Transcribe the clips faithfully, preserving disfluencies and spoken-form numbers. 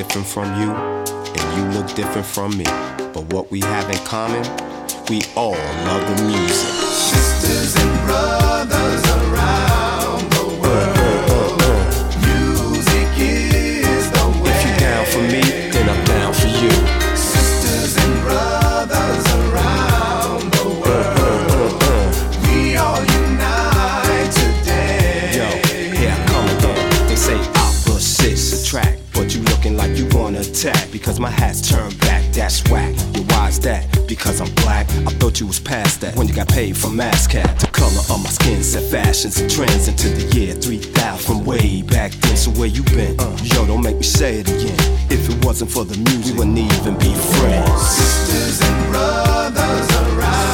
different from you, and you look different from me. But what we have in common, we all love the music. Sisters and brothers around the world. Uh, uh, uh, uh. Music is the way. If you're down for me, then I'm down for you. Sisters and brothers around the world. Uh, uh, uh, uh. We all unite today. Yo, here I come again. They say opposites attract, but you looking like you wanna attack. Because my hat's turned back, that's whack. Yo, why's that? Because I'm black. I thought you was past that when you got paid from ASCAP. The color of my skin set fashions and trends into the year three thousand from way back then. So where you been? Uh, yo, don't make me say it again. If it wasn't for the music, we wouldn't even be friends. Sisters and brothers around.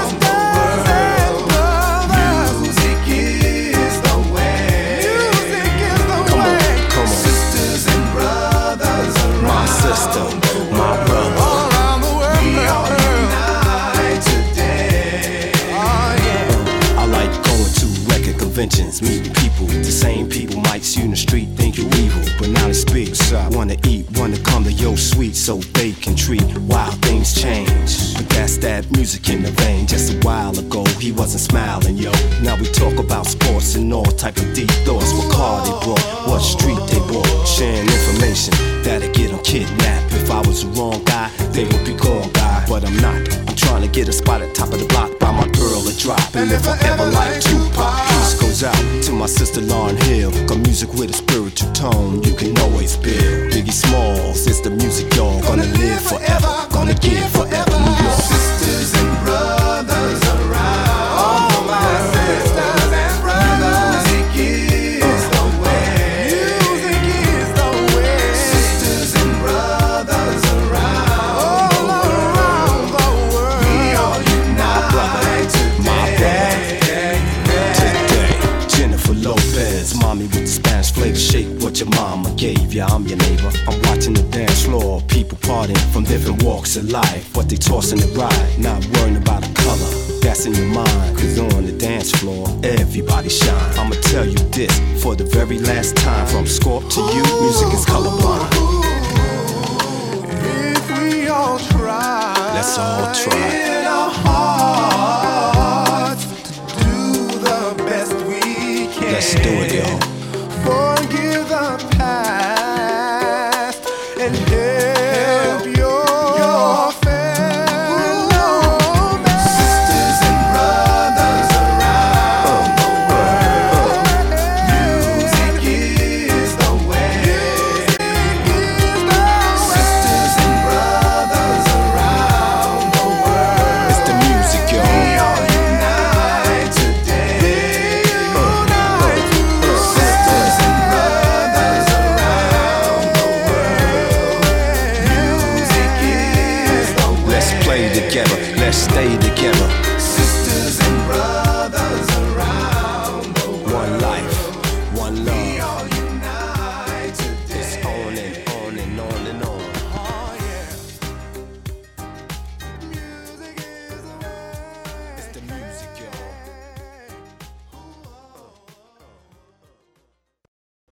Sister, my brother, all around the world, we all unite today. Oh yeah. I like going to record conventions, meeting people. The same people might see you in the street, think you're evil, but now they speak. Wanna eat, wanna come to your suite so they can treat. While things change, but that's that music in the vein. Just a while ago, he wasn't smiling, yo. Now we talk about sports and all type of deep thoughts. What car they brought, what street they bought, sharing information that'll get them kidnapped. If I was the wrong guy, they would be gone, guy. But I'm not. I'm trying to get a spot at top of the block by my girl a drop and live forever like Tupac. Peace goes out to my sister Lauryn Hill. Got music with a spiritual tone you can always build. Biggie Smalls, it's the music y'all gonna live forever, gonna give forever. New York. Sisters and brothers around. All my sisters and brothers. Music is the way. Music is the way. Sisters and brothers around. All around the world. We all unite today. Today, Jennifer Lopez, mommy with the Spanish flavor. Shake what your mama gave ya. I'm your neighbor. I'm watching the dance floor. People partying from different walks of life. But they tossing the ride, not worrying about the color that's in your mind. Cause on the dance floor, everybody shine. I'ma tell you this for the very last time. From Scorp to you, music is colorblind. If we all try, let's all try in our hearts to do the best we can. Let's do it, yo. Forgive the past and help your, your fellow man. Sisters and brothers around the world. Music is the way. Sisters and brothers around the world. It's the music, yo. We all unite today. Unite today. Sisters and brothers around the world. Music is the way. Let's play together, let's stay together.